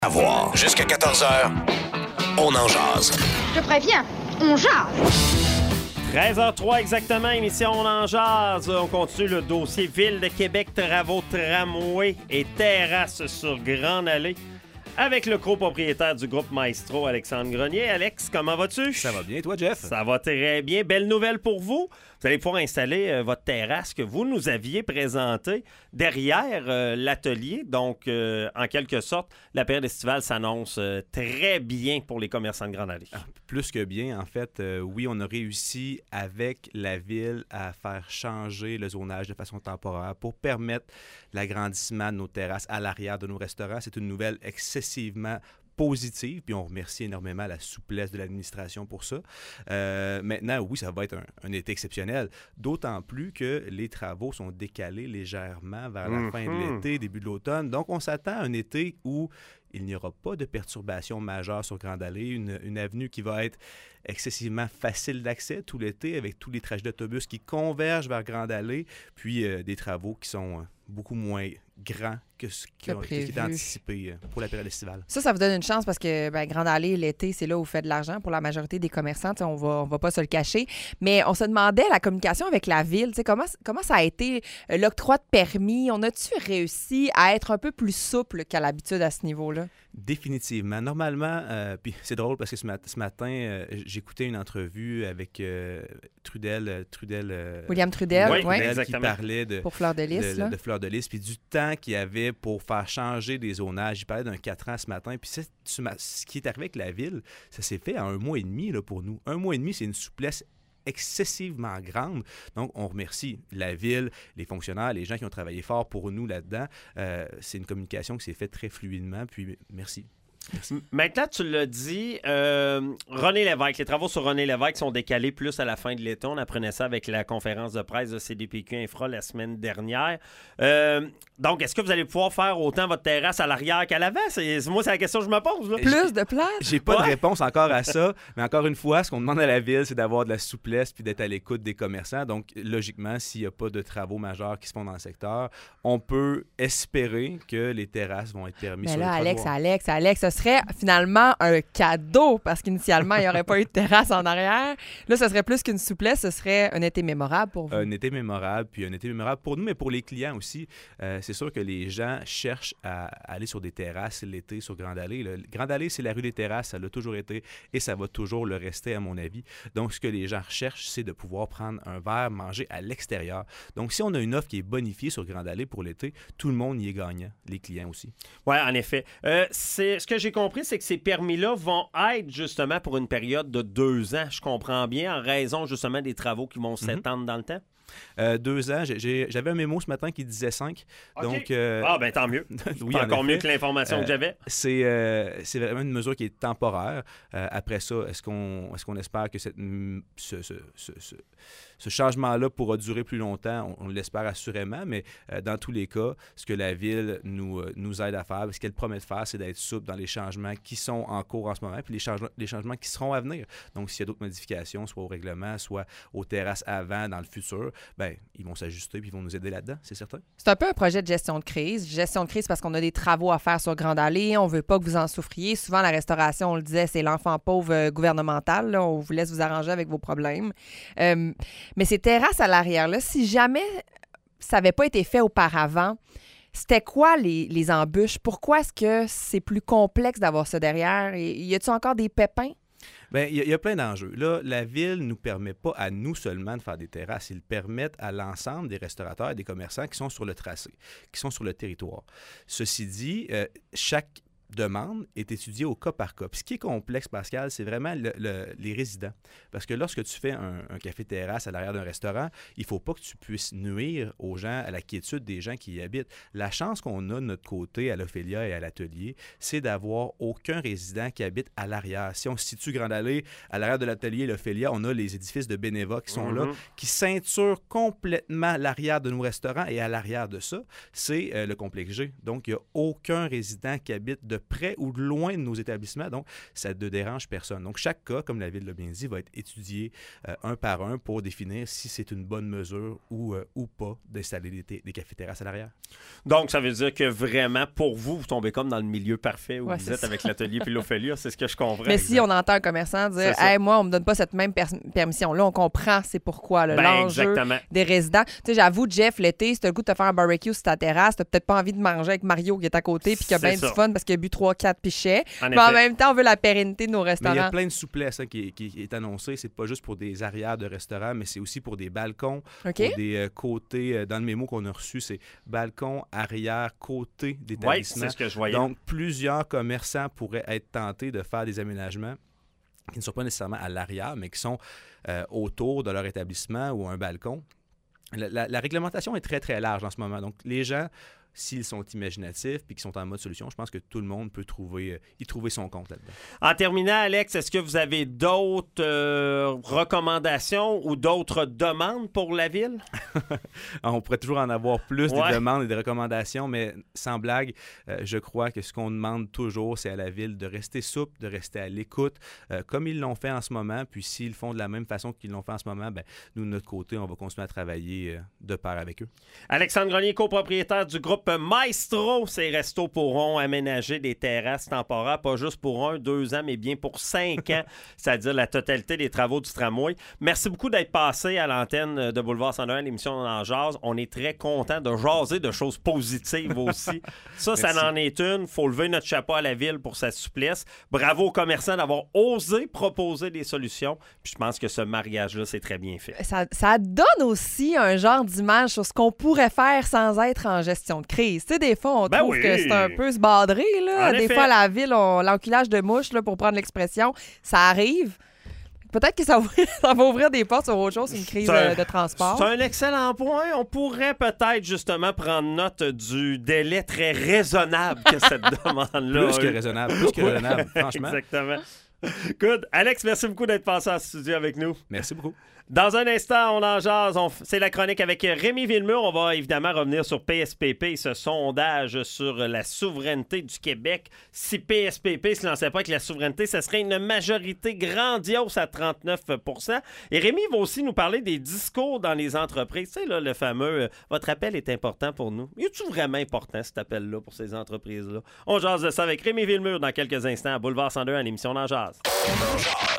À voir. Jusqu'à 14h, on en jase. Je préviens, on jase. 13h03 exactement, émission On en jase. On continue le dossier Ville de Québec, travaux, tramway et terrasses sur Grande Allée avec le copropriétaire du groupe Maestro, Alexandre Grenier. Alex, comment vas-tu? Ça va bien, toi, Jeff? Ça va très bien. Belle nouvelle pour vous. Vous allez pouvoir installer votre terrasse que vous nous aviez présentée derrière l'atelier. Donc, en quelque sorte, la période estivale s'annonce très bien pour les commerçants de Grande Allée. Plus que bien, en fait. Oui, on a réussi avec la ville à faire changer le zonage de façon temporaire pour permettre l'agrandissement de nos terrasses à l'arrière de nos restaurants. C'est une nouvelle excessivement positive, puis on remercie énormément la souplesse de l'administration pour ça. Maintenant, oui, ça va être un été exceptionnel, d'autant plus que les travaux sont décalés légèrement vers la fin de l'été, début de l'automne. Donc, on s'attend à un été où il n'y aura pas de perturbations majeures sur Grande Allée, une avenue qui va être excessivement facile d'accès tout l'été avec tous les trajets d'autobus qui convergent vers Grande Allée, puis des travaux qui sont beaucoup moins grands que ce qui est anticipé pour la période estivale. Ça vous donne une chance parce que Grande Allée, l'été, c'est là où vous faites de l'argent pour la majorité des commerçants. On va pas se le cacher. Mais on se demandait la communication avec la ville. Comment ça a été l'octroi de permis? On a-tu réussi à être un peu plus souple qu'à l'habitude à ce niveau-là? Définitivement. Normalement, puis c'est drôle parce que ce matin, j'écoutais une entrevue avec William Trudel, oui, qui parlait pour Fleur de Lys, de Fleur de Lys, puis du temps qu'il y avait pour faire changer des zonages. Il parlait d'un 4 ans ce matin, puis ce qui est arrivé avec la ville, ça s'est fait en 1 mois et demi là, pour nous. 1 mois et demi, c'est une souplesse excessivement grande. Donc, on remercie la ville, les fonctionnaires, les gens qui ont travaillé fort pour nous là-dedans. C'est une communication qui s'est faite très fluidement, puis merci. Merci. Maintenant, tu l'as dit, René Lévesque, les travaux sur René Lévesque sont décalés plus à la fin de l'été. On apprenait ça avec la conférence de presse de CDPQ Infra la semaine dernière. Donc, est-ce que vous allez pouvoir faire autant votre terrasse à l'arrière qu'à l'avant? Moi, c'est la question que je me pose. Là. Plus de place? J'ai pas de réponse encore à ça, mais encore une fois, ce qu'on demande à la ville, c'est d'avoir de la souplesse puis d'être à l'écoute des commerçants. Donc, logiquement, s'il n'y a pas de travaux majeurs qui se font dans le secteur, on peut espérer que les terrasses vont être permises sur là, les trottoirs. Alex, ce serait finalement un cadeau parce qu'initialement, il n'y aurait pas eu de terrasse en arrière. Là, ce serait plus qu'une souplesse, ce serait un été mémorable pour vous. Un été mémorable, puis un été mémorable pour nous, mais pour les clients aussi. C'est sûr que les gens cherchent à aller sur des terrasses l'été sur Grande Allée. Grande Allée, c'est la rue des terrasses, ça l'a toujours été et ça va toujours le rester, à mon avis. Donc, ce que les gens recherchent, c'est de pouvoir prendre un verre, manger à l'extérieur. Donc, si on a une offre qui est bonifiée sur Grande Allée pour l'été, tout le monde y est gagnant, les clients aussi. Oui, en effet. Ce que j'ai compris, c'est que ces permis-là vont être justement pour une période de 2 ans, je comprends bien, en raison justement des travaux qui vont s'étendre dans le temps. 2 ans. J'avais un mémo ce matin qui disait 5. Okay. Donc, tant mieux. Oui, encore mieux que l'information que j'avais. C'est vraiment une mesure qui est temporaire. Après ça, est-ce qu'on espère que ce changement-là pourra durer plus longtemps? On l'espère assurément, mais dans tous les cas, ce que la Ville nous aide à faire, ce qu'elle promet de faire, c'est d'être souple dans les changements qui sont en cours en ce moment, puis les changements qui seront à venir. Donc, s'il y a d'autres modifications, soit au règlement, soit aux terrasses avant, dans le futur, ils vont s'ajuster puis ils vont nous aider là-dedans, c'est certain. C'est un peu un projet de gestion de crise. Gestion de crise parce qu'on a des travaux à faire sur Grande Allée. On ne veut pas que vous en souffriez. Souvent, la restauration, on le disait, c'est l'enfant pauvre gouvernemental. Là. On vous laisse vous arranger avec vos problèmes. Mais ces terrasses à l'arrière, là, si jamais ça n'avait pas été fait auparavant, c'était quoi les embûches? Pourquoi est-ce que c'est plus complexe d'avoir ça derrière? Et y a-t-il encore des pépins? Bien, il y a plein d'enjeux. Là, la Ville ne nous permet pas à nous seulement de faire des terrasses. Ils permettent à l'ensemble des restaurateurs et des commerçants qui sont sur le tracé, qui sont sur le territoire. Ceci dit, chaque demande est étudiée au cas par cas. Puis ce qui est complexe, Pascal, c'est vraiment les résidents. Parce que lorsque tu fais un café-terrasse à l'arrière d'un restaurant, il ne faut pas que tu puisses nuire aux gens, à la quiétude des gens qui y habitent. La chance qu'on a de notre côté, à l'Ophélia et à l'Atelier, c'est d'avoir aucun résident qui habite à l'arrière. Si on se situe Grande Allée, à l'arrière de l'Atelier et l'Ophélia, on a les édifices de Beneva qui sont là, qui ceinturent complètement l'arrière de nos restaurants. Et à l'arrière de ça, c'est le complexe G. Donc, il n'y a aucun résident qui habite de près ou de loin de nos établissements. Donc, ça ne dérange personne. Donc, chaque cas, comme la Ville l'a bien dit, va être étudié un par un pour définir si c'est une bonne mesure ou pas d'installer des cafés-terrasses à l'arrière. Donc, ça veut dire que vraiment, pour vous, vous tombez comme dans le milieu parfait où Ouais, vous c'est êtes ça. avec l'atelier Pilophilia, c'est ce que je comprends. Mais si on entend un commerçant C'est dire ça. hey, moi, on me donne pas cette même permission-là, on comprend c'est pourquoi là, Ben, l'enjeu exactement. des résidents. Tu sais, j'avoue, Jeff, l'été, si t'as le goût de te faire un barbecue sur ta terrasse, t'as peut-être pas envie de manger avec Mario qui est à côté puis qui a C'est bien ça. du fun parce qu'il a bu 3-4 pichets. En Mais en effet. même temps, on veut la pérennité de nos Mais il y a restaurants. plein de souplesse qui est annoncée. C'est pas juste pour des arrières de restaurants, mais c'est aussi pour des balcons, OK? pour des côtés. Dans le mémo qu'on a reçu, c'est balcon, arrière, côté Oui, d'établissement. c'est ce que je voyais. Donc, plusieurs commerçants pourraient être tentés de faire des aménagements qui ne sont pas nécessairement à l'arrière, mais qui sont autour de leur établissement ou un balcon. La réglementation est très, très large en ce moment. Donc, les gens, s'ils sont imaginatifs puis qu'ils sont en mode solution, je pense que tout le monde peut y trouver son compte là-dedans. En terminant, Alex, est-ce que vous avez d'autres recommandations ou d'autres demandes pour la Ville? On pourrait toujours en avoir plus Ouais. des demandes et des recommandations, mais sans blague, je crois que ce qu'on demande toujours, c'est à la Ville de rester souple, de rester à l'écoute, comme ils l'ont fait en ce moment. Puis s'ils font de la même façon qu'ils l'ont fait en ce moment, ben, nous, de notre côté, on va continuer à travailler de pair avec eux. Alexandre Grenier, copropriétaire du groupe Maestro. Ces restos pourront aménager des terrasses temporaires, pas juste pour 1, 2 ans, mais bien pour 5 ans, c'est-à-dire la totalité des travaux du tramway. Merci beaucoup d'être passé à l'antenne de Boulevard 101, l'émission On en jase. On est très content de jaser de choses positives aussi. Ça en est une. Il faut lever notre chapeau à la Ville pour sa souplesse. Bravo aux commerçants d'avoir osé proposer des solutions. Puis je pense que ce mariage-là, c'est très bien fait. Ça donne aussi un genre d'image sur ce qu'on pourrait faire sans être en gestion de crise. Tu sais, des fois, on Ben trouve oui. que c'est un peu se badrer. Là. En Des effet. fois, la ville, l'enculage de mouches, là, pour prendre l'expression, ça arrive. Peut-être que ça va ouvrir des portes sur autre chose, une crise de transport. C'est un excellent point. On pourrait peut-être justement prendre note du délai très raisonnable que cette demande-là Plus a que eu. raisonnable, plus que raisonnable, franchement. Exactement. Good. Alex, merci beaucoup d'être passé en studio avec nous. Merci beaucoup. Dans un instant, on en jase. C'est la chronique avec Rémi Villemur. On va évidemment revenir sur PSPP et ce sondage sur la souveraineté du Québec. Si PSPP se lançait pas avec la souveraineté, ce serait une majorité grandiose à 39 %. Et Rémi va aussi nous parler des discours dans les entreprises. Tu sais, là, le fameux « Votre appel est important pour nous ». Est-tu vraiment important, cet appel-là, pour ces entreprises-là? On jase de ça avec Rémi Villemur dans quelques instants à Boulevard 102 à l'émission On en jase.